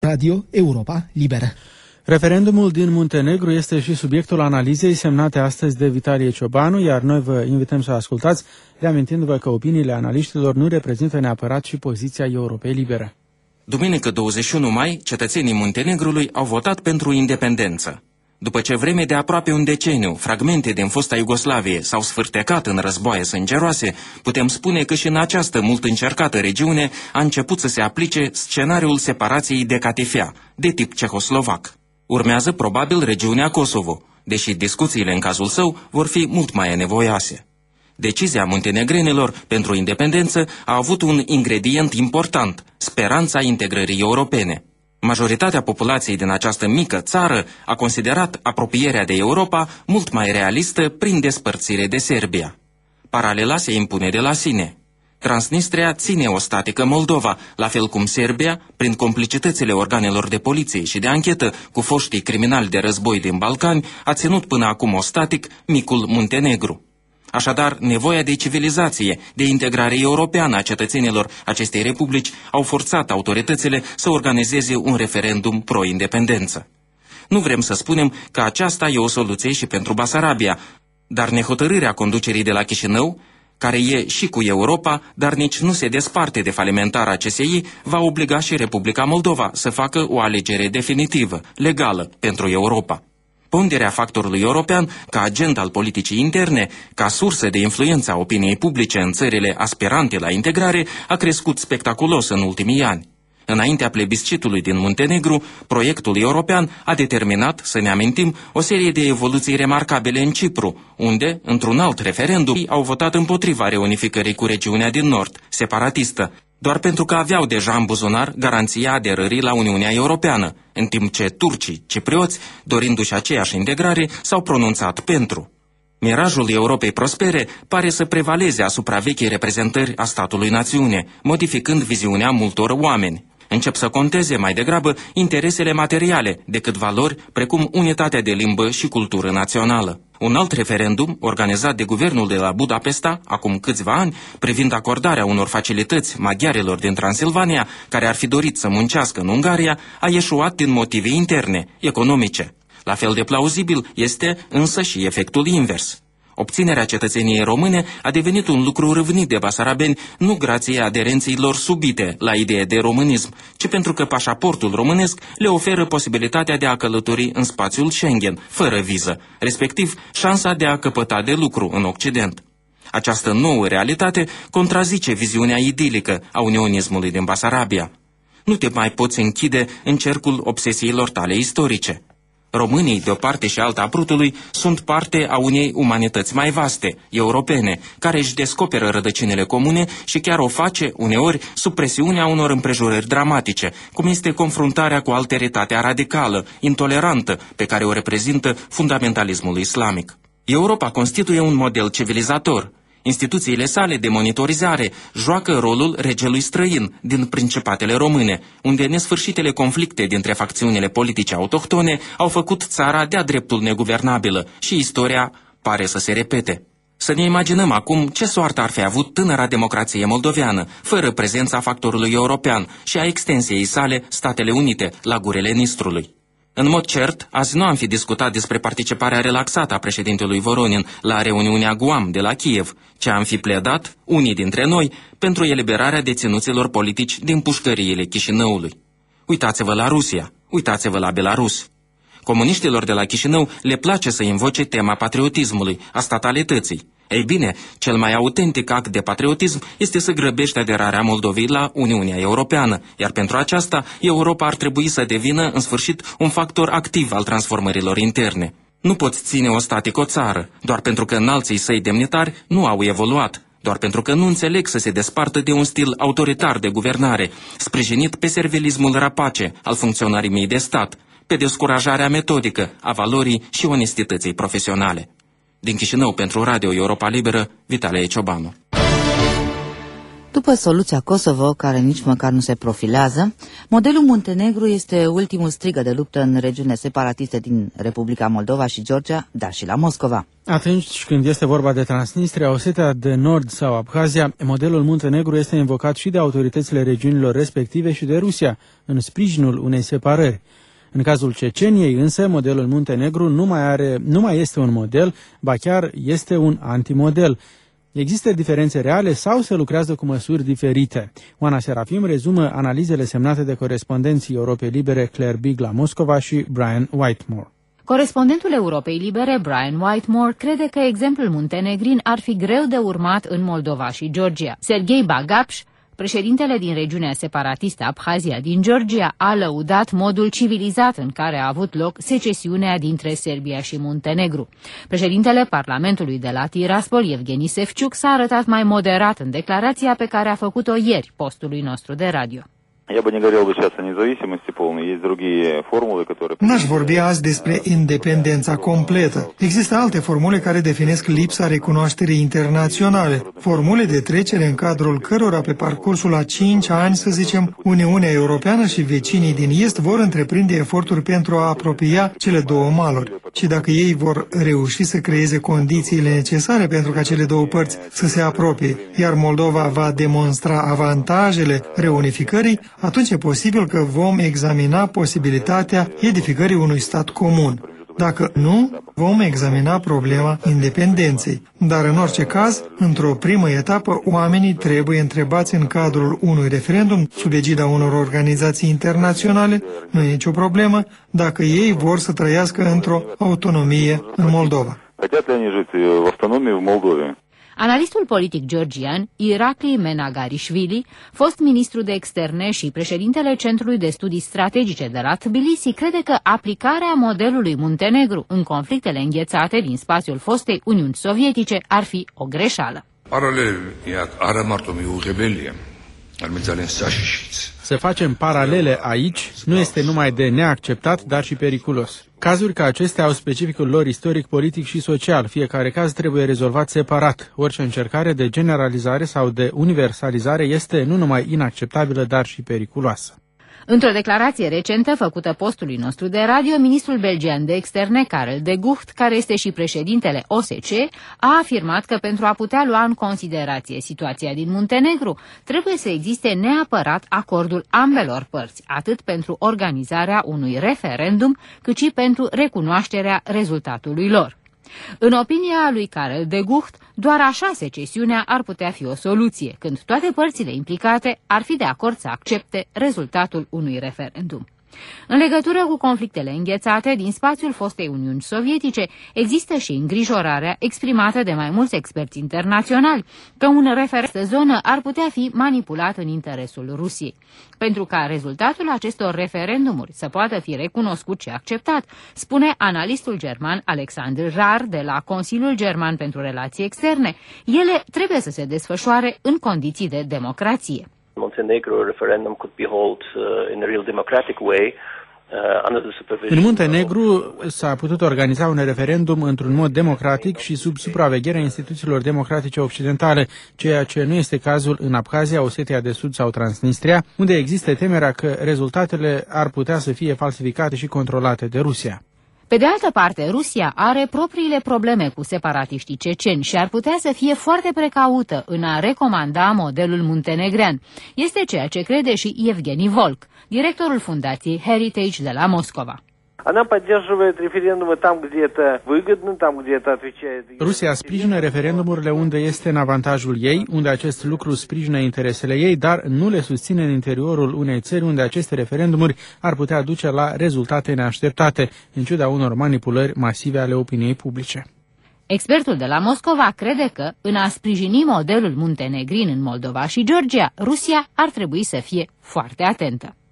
Radio Europa Liberă. Referendumul din Muntenegru este și subiectul analizei semnate astăzi de Vitalie Ciobanu, iar noi vă invităm să ascultați, reamintindu-vă că opiniile analiștilor nu reprezintă neapărat și poziția Europei Libere. Duminică 21 mai, cetățenii Muntenegrului au votat pentru independență. După ce vreme de aproape un deceniu, fragmente din fosta Iugoslavie s-au sfârtecat în războaie sângeroase, putem spune că și în această mult încercată regiune a început să se aplice scenariul separației de catifea, de tip cehoslovac. Urmează probabil regiunea Kosovo, deși discuțiile în cazul său vor fi mult mai anevoioase. Decizia muntenegrenilor pentru independență a avut un ingredient important, speranța integrării europene. Majoritatea populației din această mică țară a considerat apropierea de Europa mult mai realistă prin despărțire de Serbia. Paralela se impune de la sine. Transnistria ține o statică Moldova, la fel cum Serbia, prin complicitățile organelor de poliție și de anchetă cu foștii criminali de război din Balcani, a ținut până acum ostatic micul Muntenegru. Așadar, nevoia de civilizație, de integrare europeană a cetățenilor acestei republici au forțat autoritățile să organizeze un referendum pro-independență. Nu vrem să spunem că aceasta e o soluție și pentru Basarabia, dar nehotărârea conducerii de la Chișinău, care e și cu Europa, dar nici nu se desparte de falimentarea CSI, va obliga și Republica Moldova să facă o alegere definitivă, legală, pentru Europa. Ponderea factorului european ca agent al politicii interne, ca sursă de influență a opiniei publice în țările aspirante la integrare, a crescut spectaculos în ultimii ani. Înaintea plebiscitului din Muntenegru, proiectul european a determinat, să ne amintim, o serie de evoluții remarcabile în Cipru, unde, într-un alt referendum, au votat împotriva reunificării cu regiunea din nord, separatistă, doar pentru că aveau deja în buzunar garanția aderării la Uniunea Europeană, în timp ce turcii ciprioți, dorindu-și aceeași integrare, s-au pronunțat pentru. Mirajul Europei prospere pare să prevaleze asupra vechii reprezentări a statului-națiune, modificând viziunea multor oameni. Încep să conteze mai degrabă interesele materiale decât valori precum unitatea de limbă și cultură națională. Un alt referendum, organizat de guvernul de la Budapesta, acum câțiva ani, privind acordarea unor facilități maghiarilor din Transilvania, care ar fi dorit să muncească în Ungaria, a eșuat din motive interne, economice. La fel de plauzibil este însă și efectul invers. Obținerea cetățeniei române a devenit un lucru râvnit de basarabeni nu grație aderenței lor subite la ideea de românism, ci pentru că pașaportul românesc le oferă posibilitatea de a călători în spațiul Schengen, fără viză, respectiv șansa de a căpăta de lucru în Occident. Această nouă realitate contrazice viziunea idilică a unionismului din Basarabia. Nu te mai poți închide în cercul obsesiilor tale istorice. Românii, de o parte și alta a prutului, sunt parte a unei umanități mai vaste, europene, care își descoperă rădăcinile comune și chiar o face, uneori, sub presiunea unor împrejurări dramatice, cum este confruntarea cu alteritatea radicală, intolerantă, pe care o reprezintă fundamentalismul islamic. Europa constituie un model civilizator. Instituțiile sale de monitorizare joacă rolul regelui străin din principatele române, unde nesfârșitele conflicte dintre facțiunile politice autohtone au făcut țara de-a dreptul neguvernabilă și istoria pare să se repete. Să ne imaginăm acum ce soartă ar fi avut tânăra democrație moldoveană, fără prezența factorului european și a extensiei sale Statele Unite la gurele Nistrului. În mod cert, azi nu am fi discutat despre participarea relaxată a președintelui Voronin la reuniunea Guam de la Kiev, ci am fi pledat, unii dintre noi, pentru eliberarea deținuților politici din pușcăriile Chișinăului. Uitați-vă la Rusia, uitați-vă la Belarus. Comuniștilor de la Chișinău le place să invoce tema patriotismului, a statalității. Ei bine, cel mai autentic act de patriotism este să grăbești aderarea Moldovei la Uniunea Europeană, iar pentru aceasta Europa ar trebui să devină, în sfârșit, un factor activ al transformărilor interne. Nu poți ține ostatic o țară, doar pentru că înalții săi demnitari nu au evoluat, doar pentru că nu înțeleg să se despartă de un stil autoritar de guvernare, sprijinit pe servilismul rapace al funcționarii de stat, pe descurajarea metodică a valorii și onestității profesionale. Din Chișinău pentru Radio Europa Liberă, Vitalie Ciobanu. După soluția Kosovo, care nici măcar nu se profilează, modelul Muntenegru este ultimul strigă de luptă în regiunile separatiste din Republica Moldova și Georgia, dar și la Moscova. Atunci când este vorba de Transnistria, Osetia de Nord sau Abhazia, modelul Muntenegru este invocat și de autoritățile regiunilor respective și de Rusia, în sprijinul unei separări. În cazul Ceceniei, însă, modelul Muntenegru nu mai este un model, ba chiar este un antimodel. Există diferențe reale sau se lucrează cu măsuri diferite? Oana Serafim rezumă analizele semnate de corespondenții Europei Libere Claire Big la Moscova și Brian Whitemore. Corespondentul Europei Libere, Brian Whitemore, crede că exemplul muntenegrin ar fi greu de urmat în Moldova și Georgia. Serghei Bagapș, președintele din regiunea separatistă Abhazia din Georgia, a lăudat modul civilizat în care a avut loc secesiunea dintre Serbia și Muntenegru. Președintele Parlamentului de la Tiraspol, Evgeni Sevciuc, s-a arătat mai moderat în declarația pe care a făcut-o ieri postului nostru de radio. N-aș vorbi azi despre independența completă. Există alte formule care definesc lipsa recunoașterii internaționale. Formule de trecere în cadrul cărora pe parcursul a 5 ani, să zicem, Uniunea Europeană și vecinii din Est vor întreprinde eforturi pentru a apropia cele două maluri. Și dacă ei vor reuși să creeze condițiile necesare pentru ca cele două părți să se apropie, iar Moldova va demonstra avantajele reunificării, atunci e posibil că vom examina posibilitatea edificării unui stat comun. Dacă nu, vom examina problema independenței. Dar în orice caz, într-o primă etapă, oamenii trebuie întrebați în cadrul unui referendum sub egida unor organizații internaționale, nu e nicio problemă, dacă ei vor să trăiască într-o autonomie în Moldova. Analistul politic georgian, Irakli Menagarishvili, fost ministru de externe și președintele Centrului de Studii Strategice de la Tbilisi, crede că aplicarea modelului Muntenegru în conflictele înghețate din spațiul fostei Uniuni Sovietice ar fi o greșeală. Să facem paralele aici nu este numai de neacceptat, dar și periculos. Cazuri ca acestea au specificul lor istoric, politic și social. Fiecare caz trebuie rezolvat separat. Orice încercare de generalizare sau de universalizare este nu numai inacceptabilă, dar și periculoasă. Într-o declarație recentă făcută postului nostru de radio, ministrul belgian de externe, Karel de Gucht, care este și președintele OSCE, a afirmat că pentru a putea lua în considerație situația din Muntenegru, trebuie să existe neapărat acordul ambelor părți, atât pentru organizarea unui referendum, cât și pentru recunoașterea rezultatului lor. În opinia lui Karel de Gucht, doar așa secesiunea ar putea fi o soluție, când toate părțile implicate ar fi de acord să accepte rezultatul unui referendum. În legătură cu conflictele înghețate din spațiul fostei Uniuni Sovietice, există și îngrijorarea exprimată de mai mulți experți internaționali că un referendum de zonă ar putea fi manipulat în interesul Rusiei. Pentru ca rezultatul acestor referendumuri să poată fi recunoscut și acceptat, spune analistul german Alexander Rar de la Consiliul German pentru Relații Externe, ele trebuie să se desfășoare în condiții de democrație. Montenegro referendum could be held in a real democratic way. În Muntenegru s-a putut organiza un referendum într-un mod democratic și sub supravegherea instituțiilor democratice occidentale, ceea ce nu este cazul în Abhazia, Osetia de Sud sau Transnistria, unde există temerea că rezultatele ar putea să fie falsificate și controlate de Rusia. Pe de altă parte, Rusia are propriile probleme cu separatiștii ceceni și ar putea să fie foarte precaută în a recomanda modelul muntenegrean. Este ceea ce crede și Evgeni Volk, directorul fundației Heritage de la Moscova. Rusia sprijină referendumurile unde este în avantajul ei, unde acest lucru sprijină interesele ei, dar nu le susține în interiorul unei țări unde aceste referendumuri ar putea duce la rezultate neașteptate, în ciuda unor manipulări masive ale opiniei publice. Expertul de la Moscova crede că, în a sprijini modelul muntenegrin în Moldova și Georgia, Rusia ar trebui să fie foarte atentă.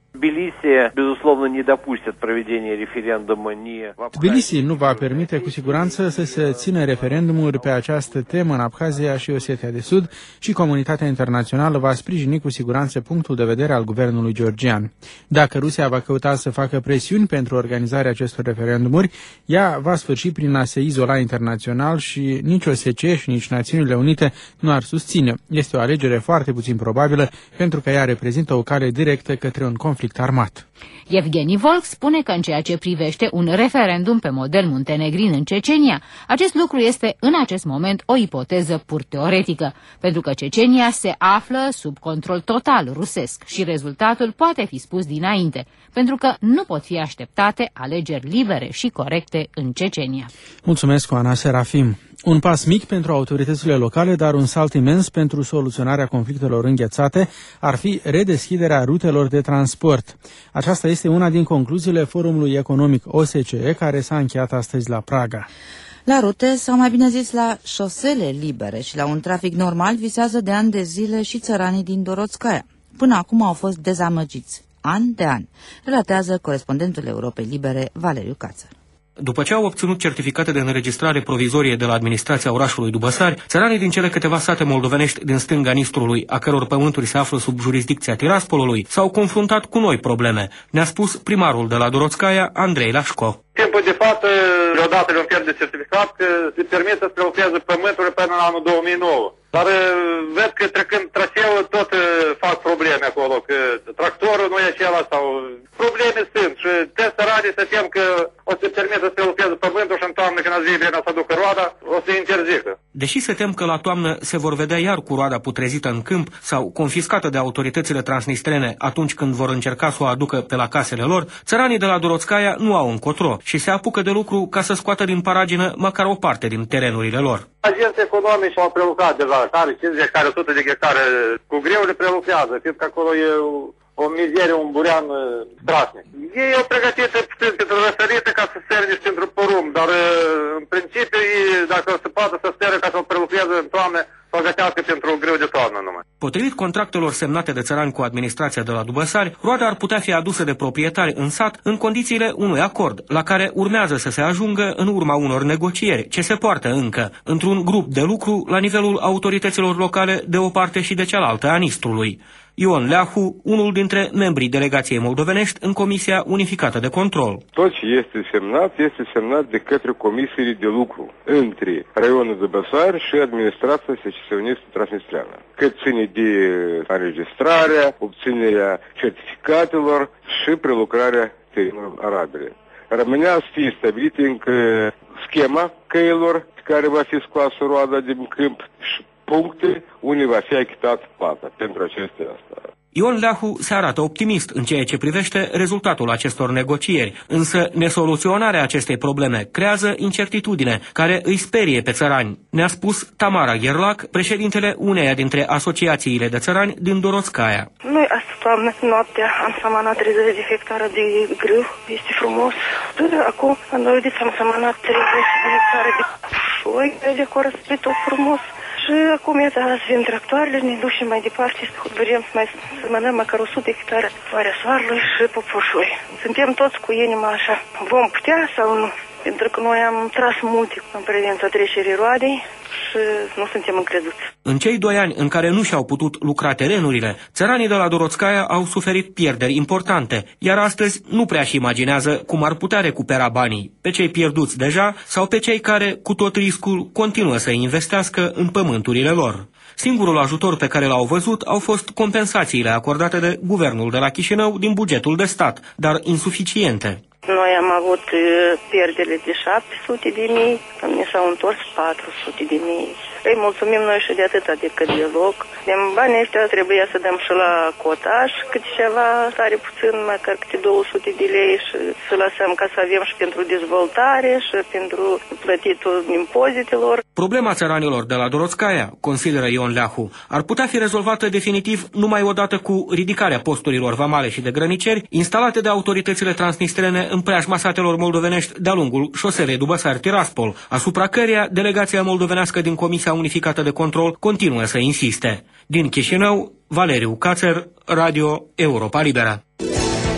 Tbilisi nu va permite cu siguranță să se țină referendumuri pe această temă în Abkhazia și Osetia de Sud și comunitatea internațională va sprijini cu siguranță punctul de vedere al guvernului georgian. Dacă Rusia va căuta să facă presiuni pentru organizarea acestor referendumuri, ea va sfârși prin a se izola internațional și nici OSCE și nici Națiunile Unite nu ar susține. Este o alegere foarte puțin probabilă pentru că ea reprezintă o cale directă către un conflict armat. Evgeni Volk spune că în ceea ce privește un referendum pe model muntenegrin în Cecenia, acest lucru este în acest moment o ipoteză pur teoretică, pentru că Cecenia se află sub control total rusesc și rezultatul poate fi spus dinainte, pentru că nu pot fi așteptate alegeri libere și corecte în Cecenia. Mulțumesc, Oana Serafim. Un pas mic pentru autoritățile locale, dar un salt imens pentru soluționarea conflictelor înghețate ar fi redeschiderea rutelor de transport. Aceasta este una din concluziile Forumului Economic OSCE, care s-a încheiat astăzi la Praga. La rute, sau mai bine zis la șosele libere și la un trafic normal, visează de ani de zile și țăranii din Dorotskaya. Până acum au fost dezamăgiți, an de an, relatează corespondentul Europei Libere, Valeriu Cațăr. După ce au obținut certificate de înregistrare provizorie de la administrația orașului Dubăsari, țăranii din cele câteva sate moldovenești din stânga Nistrului, a căror pământuri se află sub jurisdicția Tiraspolului, s-au confruntat cu noi probleme, ne-a spus primarul de la Dorotskaya, Andrei Lașco. Timpul de față, deodată le-au pierdut de certificat că se permite să prelucreze pământurile până în anul 2009. Dar văd că trecând traseul tot fac probleme acolo, că tractorul nu e acela sau probleme sunt și trebuie săranii să tem că o să permită să prelucreze pământul și în toamnă când azi vine să aducă roada, o să interzică. Deși se tem că la toamnă se vor vedea iar cu roada putrezită în câmp sau confiscată de autoritățile transnistrene atunci când vor încerca să o aducă pe la casele lor, țăranii de la Dorotskaya nu au încotro și se apucă de lucru ca să scoată din paragină măcar o parte din terenurile lor. Agenții economici au prelucrat deja, care 50 hectare, 100 de hectare, cu greu le prelucrează, fiindcă acolo e o mizerie, un burean strașnic. Ei au pregătit puțin pentru răsărită ca să serve pentru porumb, dar în principiu, dacă se poate să speră ca să o prelucrează în toamnă, să o gătească pentru greu de toamnă numai. Potrivit contractelor semnate de țărani cu administrația de la Dubăsari, roada ar putea fi adusă de proprietari în sat în condițiile unui acord, la care urmează să se ajungă în urma unor negocieri, ce se poartă încă, într-un grup de lucru la nivelul autorităților locale de o parte și de cealaltă a Nistrului. Ion Leahu, unul dintre membrii delegației moldovenești în Comisia Unificată de Control. Tot ce este semnat de către comisiile de lucru între raionul Dubăsari și administrația secesionistă transnistreană. Cât ține de înregistrarea, obținerea certificatelor și prelucrarea terenurilor arabile. Rămânea să fie stabilită încă schema căilor care va fi scoasă roada din câmp și puncte unde va fi achitat plata pentru acestea asta. Ion Leahu se arată optimist în ceea ce privește rezultatul acestor negocieri, însă nesoluționarea acestei probleme creează incertitudine care îi sperie pe țărani, ne-a spus Tamara Gherlac, președintele uneia dintre asociațiile de țărani din Dorotskaya. Noi asta toamnă, noaptea, am samanat 30 de hectare de grâu, este frumos. Acum am dovedit să am samanat 30 de hectare de șoi, de corăspit frumos. Și acum, iată, azi vin tractoarele, ne ducem mai departe, vrem să mai semănăm măcar 100 de hectare Valea Soarelui și Popușoi. Suntem toți cu inima așa. Vom putea sau nu? Pentru că noi am tras multe în prezența trecerii roadei și nu suntem încreduți. În cei 2 ani în care nu și-au putut lucra terenurile, țăranii de la Dorotskaya au suferit pierderi importante, iar astăzi nu prea-și imaginează cum ar putea recupera banii, pe cei pierduți deja sau pe cei care, cu tot riscul, continuă să investească în pământurile lor. Singurul ajutor pe care l-au văzut au fost compensațiile acordate de guvernul de la Chișinău din bugetul de stat, dar insuficiente. Noi am avut pierdere de 700.000, ne s-au întors 400.000. Îi mulțumim noi și de atâta decât deloc. Din banii ăștia trebuia să dăm și la cotaș câte ceva, tare puțin, măcar câte 200 de lei și să lăsăm ca să avem și pentru dezvoltare și pentru plătitul impozitelor. Problema țăranilor de la Dorotskaya, consideră Ion Leahu, ar putea fi rezolvată definitiv numai odată cu ridicarea posturilor vamale și de grăniceri instalate de autoritățile transnistrene în preajma satelor moldovenești de-a lungul șoselei Dubăsari-Tiraspol, asupra căreia delegația moldovenească din Comisia Unificată de Control continuă să insiste. Din Chișinău, Valeriu Cațăr, Radio Europa Liberă.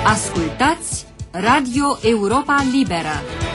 Ascultați Radio Europa Liberă.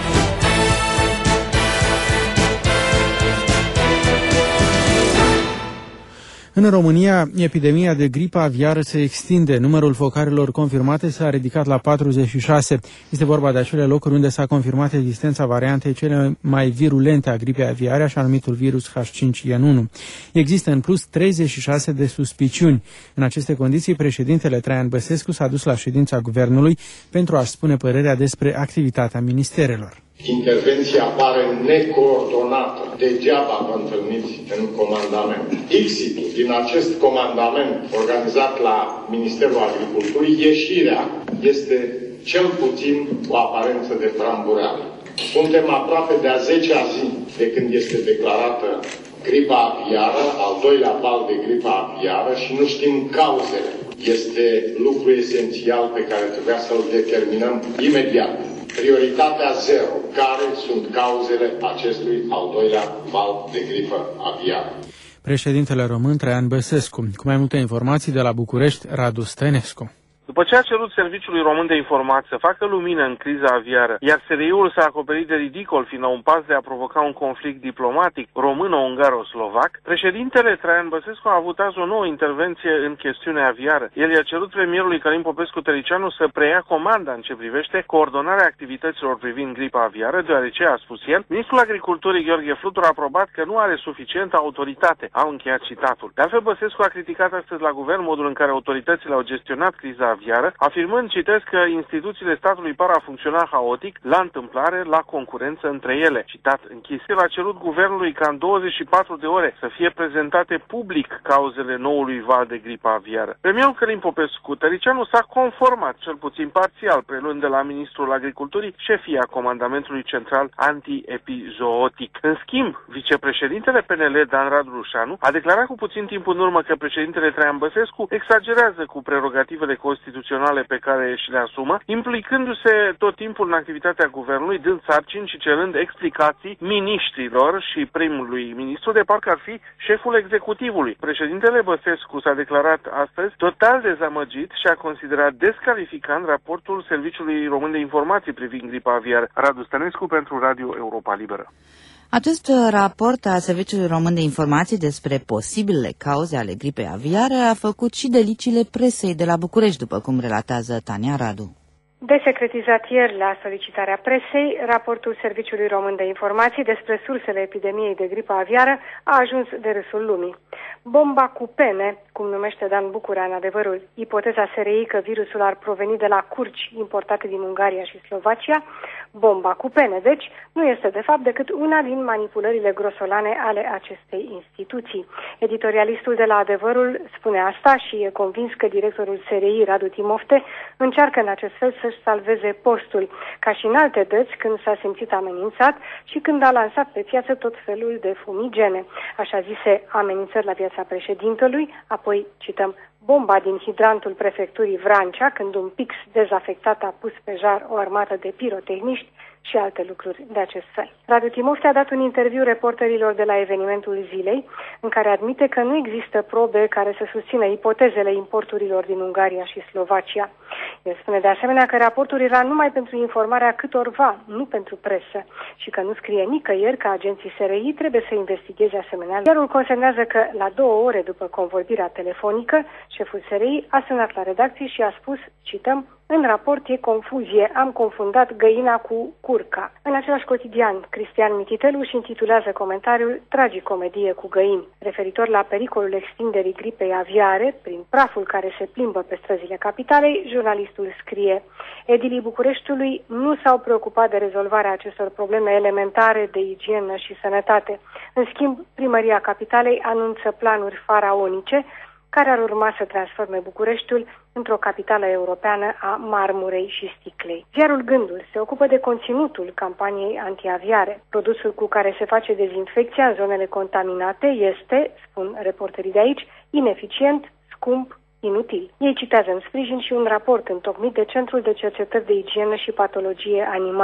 În România, epidemia de gripă aviară se extinde. Numărul focarelor confirmate s-a ridicat la 46. Este vorba de acele locuri unde s-a confirmat existența variantei cele mai virulente a gripei aviare, așa numitul virus H5N1. Există în plus 36 de suspiciuni. În aceste condiții, președintele Traian Băsescu s-a dus la ședința guvernului pentru a-și spune părerea despre activitatea ministerelor. Intervenția pare necoordonată. Degeaba vă întâlniți în comandament. Exitul din acest comandament organizat la Ministerul Agriculturii, ieșirea este cel puțin o aparență de trambureală. Suntem aproape de a 10-a zi de când este declarată gripa aviară, al doilea val de gripa aviară și nu știm cauzele. Este lucru esențial pe care trebuia să-l determinăm imediat. Prioritatea 0. Care sunt cauzele acestui al doilea val de gripă aviară? Președintele român Traian Băsescu. Cu mai multe informații de la București, Radu Stănescu. După ce a cerut Serviciului Român de Informație să facă lumină în criza aviară, iar SRI-ul s-a acoperit de ridicol, fiind la un pas de a provoca un conflict diplomatic româno-ungaro-slovac, președintele Traian Băsescu a avut azi o nouă intervenție în chestiunea aviară. El i-a cerut premierului Călin Popescu-Tăricianu să preia comanda în ce privește coordonarea activităților privind gripa aviară, deoarece, a spus el, ministrul agriculturii Gheorghe Flutur a aprobat că nu are suficientă autoritate. Au încheiat citatul. De altfel, Băsescu a criticat astăzi la guvern modul în care autoritățile au gestionat criza aviară, afirmând, citesc, că instituțiile statului par a funcționa haotic, la întâmplare, la concurență între ele. Citat închis. El a cerut guvernului ca în 24 de ore să fie prezentate public cauzele noului val de gripă aviară. Premierul Călin Popescu-Tăricianu s-a conformat, cel puțin parțial, preluând de la ministrul agriculturii șefia comandamentului central anti-epizootic. În schimb, vicepreședintele PNL, Dan Radu Rușanu, a declarat cu puțin timp în urmă că președintele Traian Băsescu exagerează cu prerogativele constituționale pe care și le asumă, implicându-se tot timpul în activitatea guvernului, dând sarcini și cerând explicații miniștrilor și primului ministru, de parcă ar fi șeful executivului. Președintele Băsescu s-a declarat astăzi total dezamăgit și a considerat descalificant raportul Serviciului Român de Informații privind gripa aviară. Radu Stănescu pentru Radio Europa Liberă. Acest raport al Serviciului Român de Informații despre posibilele cauze ale gripei aviare a făcut și deliciile presei de la București, după cum relatează Tania Radu. Desecretizat ieri la solicitarea presei, raportul Serviciului Român de Informații despre sursele epidemiei de gripă aviară a ajuns de râsul lumii. Bomba cu pene, cum numește Dan Bucurea în Adevărul, ipoteza SRI că virusul ar proveni de la curci importate din Ungaria și Slovacia, bomba cu pene, deci, nu este de fapt decât una din manipulările grosolane ale acestei instituții. Editorialistul de la Adevărul spune asta și e convins că directorul SRI, Radu Timofte, încearcă în acest fel să salveze postul, ca și în alte dăți când s-a simțit amenințat și când a lansat pe piață tot felul de fumigene. Așa zise amenințări la viața președintelui, apoi, cităm, bomba din hidrantul prefecturii Vrancea, când un pix dezafectat a pus pe jar o armată de pirotehniști și alte lucruri de acest fel. Radu Timofte a dat un interviu reporterilor de la evenimentul zilei, în care admite că nu există probe care să susțină ipotezele importurilor din Ungaria și Slovacia. El spune de asemenea că raportul era numai pentru informarea câtorva, nu pentru presă, și că nu scrie nicăieri că agenții SRI trebuie să investigheze asemenea. Iarul consemnează că la 2 ore după convorbirea telefonică, șeful SRI a sunat la redacție și a spus, cităm, în raport e confuzie, am confundat găina cu curca. În același cotidian, Cristian Mititelu își intitulează comentariul Tragicomedie cu găini, referitor la pericolul extinderii gripei aviare prin praful care se plimbă pe străzile capitalei. Jurnalistul scrie, edilii Bucureștiului nu s-au preocupat de rezolvarea acestor probleme elementare de igienă și sănătate. În schimb, primăria capitalei anunță planuri faraonice care ar urma să transforme Bucureștiul într-o capitală europeană a marmurei și sticlei. Ziarul Gândul se ocupă de conținutul campaniei antiaviare. Produsul cu care se face dezinfecția în zonele contaminate este, spun reporterii de aici, ineficient, scump, inutil. Ei citează în sprijin și un raport întocmit de Centrul de Cercetări de Igienă și Patologie Animală.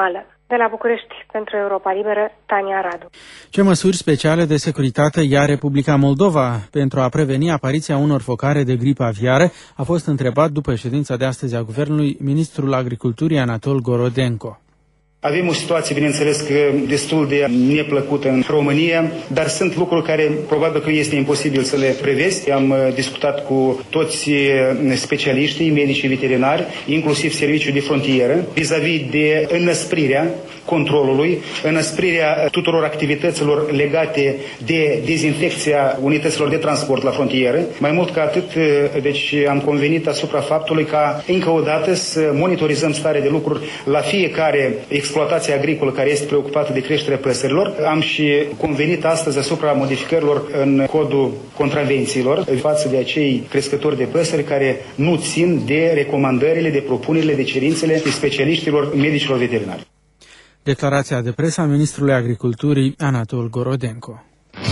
De la București, pentru Europa Liberă, Tania Radu. Ce măsuri speciale de securitate ia Republica Moldova pentru a preveni apariția unor focare de gripă aviară? A fost întrebat după ședința de astăzi a Guvernului ministrul Agriculturii Anatol Gorodenko. Avem o situație, bineînțeles, că destul de neplăcută în România, dar sunt lucruri care probabil că este imposibil să le prevezi. Am discutat cu toți specialiștii, medicii veterinari, inclusiv serviciul de frontieră, vis-a-vis de înăsprirea controlului, înăsprirea tuturor activităților legate de dezinfecția unităților de transport la frontieră. Mai mult ca atât, deci am convenit asupra faptului ca încă o dată să monitorizăm starea de lucruri la fiecare exploatație agricolă care este preocupată de creșterea păsărilor. Am și convenit astăzi asupra modificărilor în codul contravențiilor față de acei crescători de păsări care nu țin de recomandările, de propunerile, de cerințele specialiștilor medicilor veterinari. Declarația de presă a ministrului Agriculturii Anatol Gorodenko.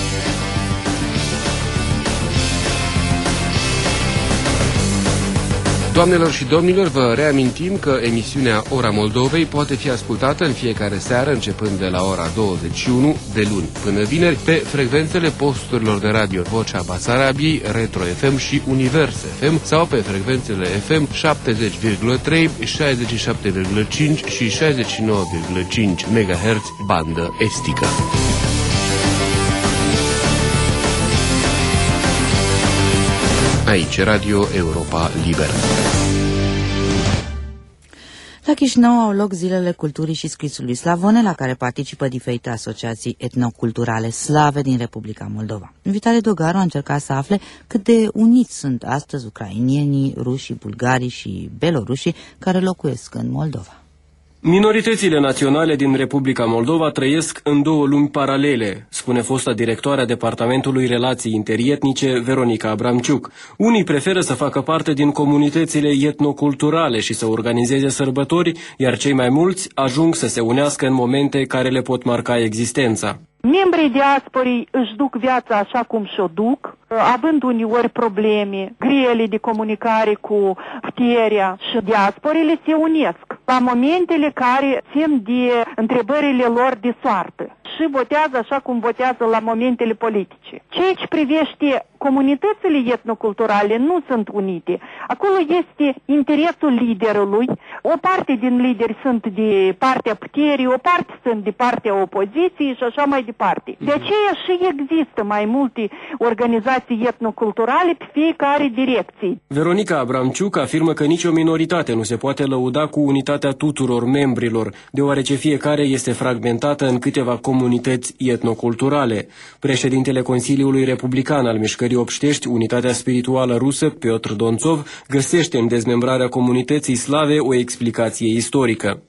Doamnelor și domnilor, vă reamintim că emisiunea Ora Moldovei poate fi ascultată în fiecare seară, începând de la ora 21, de luni până vineri, pe frecvențele posturilor de radio Vocea Basarabiei, Retro FM și Univers FM sau pe frecvențele FM 70,3, 67,5 și 69,5 MHz bandă estică. Aici, Radio Europa Liberă. La Chișinău au loc Zilele Culturii și Scrisului Slavone, la care participă diferite asociații etnoculturale slave din Republica Moldova. Vitalie Dogaru a încercat să afle cât de uniți sunt astăzi ucrainienii, rușii, bulgarii și belorușii care locuiesc în Moldova. Minoritățile naționale din Republica Moldova trăiesc în două lumi paralele, spune fosta directoare a Departamentului Relații Interietnice, Veronica Abramciuc. Unii preferă să facă parte din comunitățile etnoculturale și să organizeze sărbători, iar cei mai mulți ajung să se unească în momente care le pot marca existența. Membrii diasporii își duc viața așa cum și-o duc, având uneori probleme grele de comunicare cu puterea, și diasporile se unesc la momentele care țin de întrebările lor de soartă și votează așa cum votează la momentele politice. Ceea ce privește comunitățile etnoculturale nu sunt unite. Acolo este interesul liderului. O parte din lideri sunt de partea puterii, o parte sunt de partea opoziției și așa mai departe. De aceea și există mai multe organizații etnoculturale pe fiecare direcție. Veronica Abramciuc afirmă că nicio minoritate nu se poate lăuda cu unitatea tuturor membrilor, deoarece fiecare este fragmentată în câteva comunități etnoculturale. Președintele Consiliului Republican al Mișcării Obștești, Unitatea Spirituală Rusă, Piotr Donțov, găsește în dezmembrarea comunității slave o explicație istorică.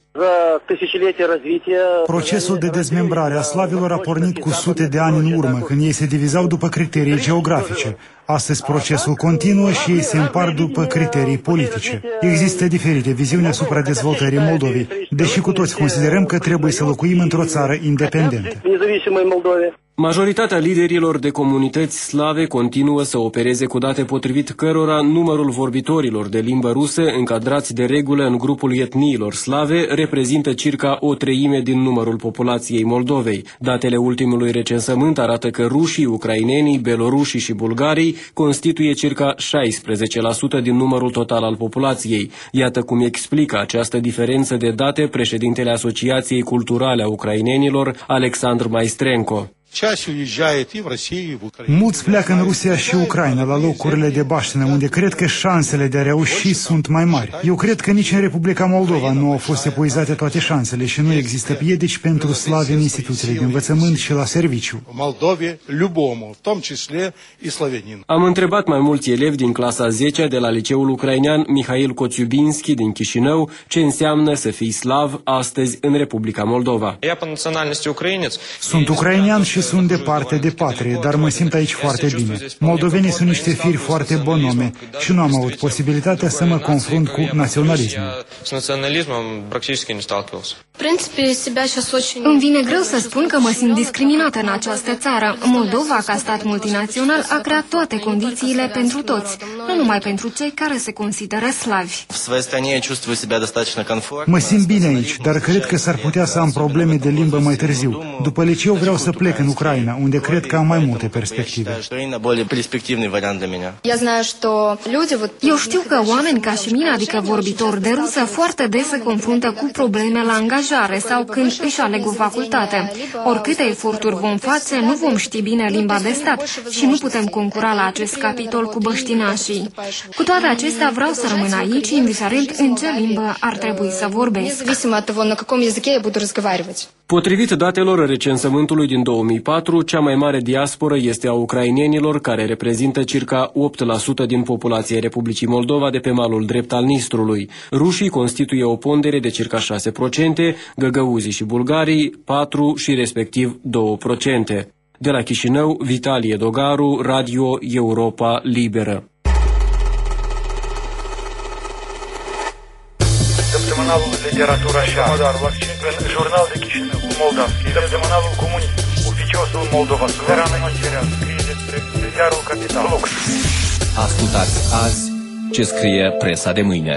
Procesul de dezmembrare a slavilor a pornit cu sute de ani în urmă, când ei se divizau după criterii geografice. Astăzi procesul continuă și ei se împart după criterii politice. Există diferite viziuni asupra dezvoltării Moldovei, deși cu toți considerăm că trebuie să locuim într-o țară independentă. Majoritatea liderilor de comunități slave continuă să opereze cu date potrivit cărora numărul vorbitorilor de limbă rusă încadrați de regulă în grupul etniilor slave reprezintă circa 1/3 din numărul populației Moldovei. Datele ultimului recensământ arată că rușii, ucrainenii, belorușii și bulgarii constituie circa 16% din numărul total al populației. Iată cum explică această diferență de date președintele Asociației Culturale a Ucrainenilor, Alexandr Maistrenko. Mulți pleacă în Rusia și Ucraina la locurile de baștină, unde cred că șansele de a reuși sunt mai mari. Eu cred că nici în Republica Moldova nu au fost epuizate toate șansele și nu există piedici pentru slavi în instituțiile de învățământ și la serviciu. Am întrebat mai mulți elevi din clasa 10 de la liceul ucrainean Mihail Koțiubinski din Chișinău ce înseamnă să fii slav astăzi în Republica Moldova. Sunt ucrainean și și sunt departe de patrie, dar mă simt aici foarte bine. Moldovenii sunt niște firi foarte bonome și nu am avut posibilitatea să mă confrunt cu naționalismul. Îmi vine greu să spun că mă simt discriminată în această țară. Moldova, ca stat multinațional, a creat toate condițiile pentru toți, nu numai pentru cei care se consideră slavi. Mă simt bine aici, dar cred că s-ar putea să am probleme de limbă mai târziu. După liceu vreau să plec în Ucraina, unde cred că am mai multe perspective. Eu știu că oameni ca și mine, adică vorbitori de rusă, foarte des se confruntă cu probleme la angajare sau când își aleg o facultate. Oricâte eforturi vom face, nu vom ști bine limba de stat și nu putem concura la acest capitol cu băștinașii. Cu toate acestea, vreau să rămân aici, indiferent în ce limbă ar trebui să vorbesc. Potrivit datelor recensământului din 2004, cea mai mare diasporă este a ucrainenilor, care reprezintă circa 8% din populația Republicii Moldova de pe malul drept al Nistrului. Rușii constituie o pondere de circa 6%, găgăuzii și bulgarii 4% și respectiv 2%. De la Chișinău, Vitalie Dogaru, Radio Europa Liberă. Săptămânalul Literatura și Art, în Jurnal de Chișinău, Moldavski, Săptămânalul Comunist, Oficiosul Moldova Suverană, scrie despre ziarul Capital. Ascultați azi ce scrie presa de mâine.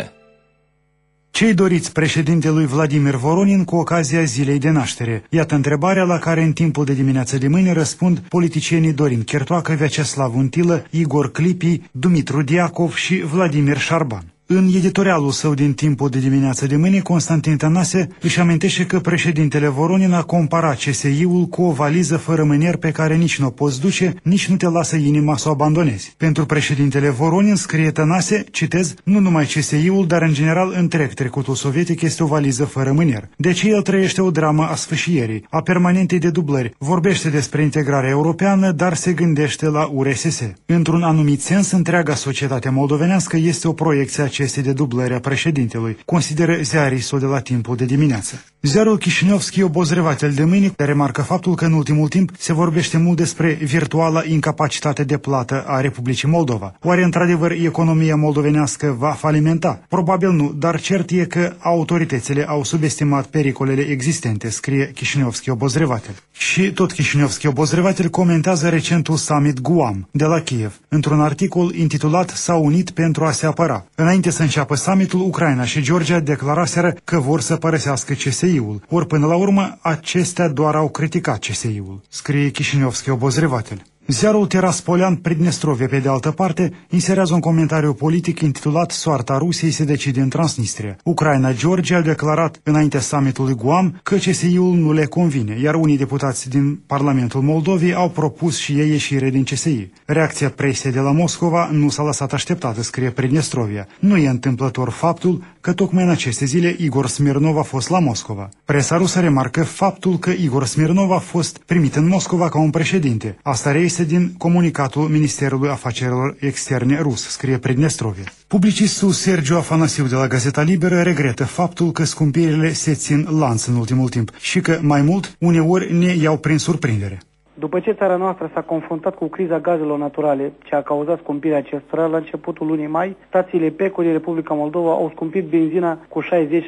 Ce-i doriți președintelui Vladimir Voronin cu ocazia zilei de naștere? Iată întrebarea la care în timpul de dimineață de mâine răspund politicienii Dorin Chertoacă, Vyacheslav Untilă, Igor Clipi, Dumitru Diacov și Vladimir Șarban. În editorialul său din timpul de dimineață de mâine, Constantin Tănase își amintește că președintele Voronin a comparat CSI-ul cu o valiză fără mânier pe care nici nu o poți duce, nici nu te lasă inima să o abandonezi. Pentru președintele Voronin, scrie Tănase, citez, nu numai CSI-ul, dar în general întreg trecutul sovietic este o valiză fără mânier. Deci el trăiește o dramă a sfâșierii, a permanentei dedublări, vorbește despre integrarea europeană, dar se gândește la URSS. Într-un anumit sens, întreaga societate moldovenească este o proiecție a acestei dedublări a președintelui, consideră ziaristul de la timpul de dimineață. Ziarul Chișinevski Obozrevatel de mâine remarcă faptul că în ultimul timp se vorbește mult despre virtuala incapacitate de plată a Republicii Moldova. Oare într-adevăr economia moldovenească va falimenta? Probabil nu, dar cert e că autoritățile au subestimat pericolele existente, scrie Chișinevski Obozrevatel. Și tot Chișinevski Obozrevatel comentează recentul summit Guam de la Kiev, într-un articol intitulat S-au unit pentru a se apăra. Înainte să înceapă summitul, Ucraina și Georgia declaraseră că vor să părăsească CSI-ul, ori până la urmă acestea doar au criticat CSI-ul, scrie Chișinevski Obozrevatel. Ziarul Teraspolian Pridnestrovia, pe de altă parte, inserează un comentariu politic intitulat Soarta Rusiei se decide în Transnistria. Ucraina-Georgia au declarat înaintea summitului Guam că CSI-ul nu le convine, iar unii deputați din Parlamentul Moldovei au propus și ei ieșire din CSI. Reacția presei de la Moscova nu s-a lăsat așteptată, scrie Pridnestrovia. Nu e întâmplător faptul că tocmai în aceste zile Igor Smirnov a fost la Moscova. Presa rusă remarcă faptul că Igor Smirnov a fost primit în Moscova ca un președinte. Asta reiese din comunicatul Ministerului Afacerilor Externe rus, scrie Pridnestrovia. Publicistul Sergiu Afanasiu de la Gazeta Liberă regretă faptul că scumpirile se țin lanț în ultimul timp și că, mai mult, uneori ne iau prin surprindere. După ce țara noastră s-a confruntat cu criza gazelor naturale, ce a cauzat scumpirea acestora, la începutul lunii mai, stațiile PECO din Republica Moldova au scumpit benzina cu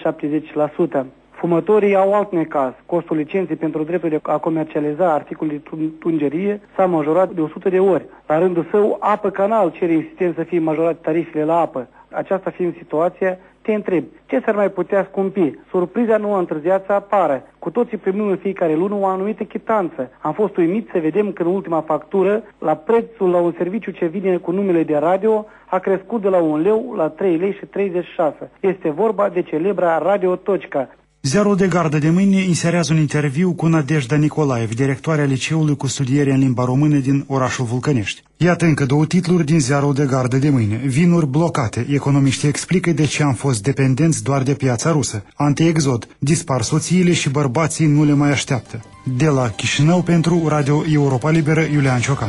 60-70%. Fumătorii au alt necaz. Costul licenței pentru dreptul de a comercializa articole de tungerie s-a majorat de 100 de ori. La rândul său, Apă Canal cere insistent să fie majorate tarifele la apă. Aceasta fiind situația, te întreb, ce s-ar mai putea scumpi? Surpriza nu a întârziat să apară. Cu toții primim în fiecare lună o anumită chitanță. Am fost uimit să vedem că în ultima factură, la prețul la un serviciu ce vine cu numele de radio, a crescut de la 1 leu la 3 lei și 36. Este vorba de celebra Radio Tocica. Ziarul de gardă de mâine inserează un interviu cu Nadejda Nicolaev, directoarea liceului cu studiere în limba română din orașul Vulcănești. Iată încă două titluri din ziarul de gardă de mâine. Vinuri blocate. Economiștii explică de ce am fost dependenți doar de piața rusă. Anti-exod. Dispar soțiile și bărbații nu le mai așteaptă. De la Chișinău pentru Radio Europa Liberă, Iulian Ciocan.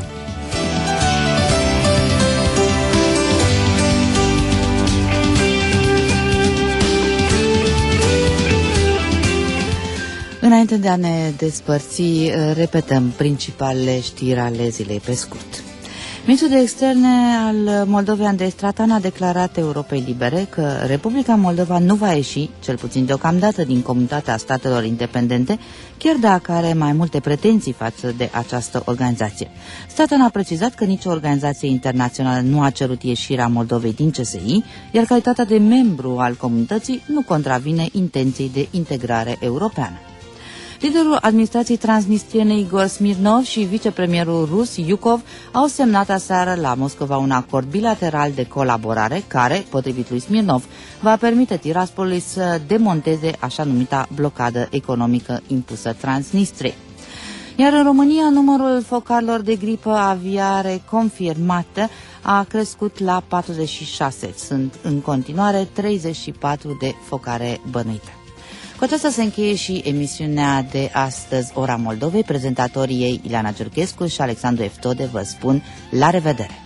În Înainte de a ne despărți, repetăm principalele știri ale zilei pe scurt. Ministrul de Externe al Moldovei, Andrei Stratan, a declarat Europei Libere că Republica Moldova nu va ieși, cel puțin deocamdată, din comunitatea statelor independente, chiar dacă are mai multe pretenții față de această organizație. Stratan a precizat că nicio organizație internațională nu a cerut ieșirea Moldovei din CSI, iar calitatea de membru al comunității nu contravine intenției de integrare europeană. Liderul administrației transnistriene Igor Smirnov și vicepremierul rus Iukov au semnat aseară la Moscova un acord bilateral de colaborare care, potrivit lui Smirnov, va permite Tiraspolului să demonteze așa numita blocadă economică impusă Transnistriei. Iar în România, numărul focarilor de gripă aviare confirmată a crescut la 46. Sunt în continuare 34 de focare bănuite. Cu aceasta se încheie și emisiunea de astăzi, Ora Moldovei. Prezentatorii ei, Ileana Giurghescu și Alexandru Eftode, vă spun la revedere!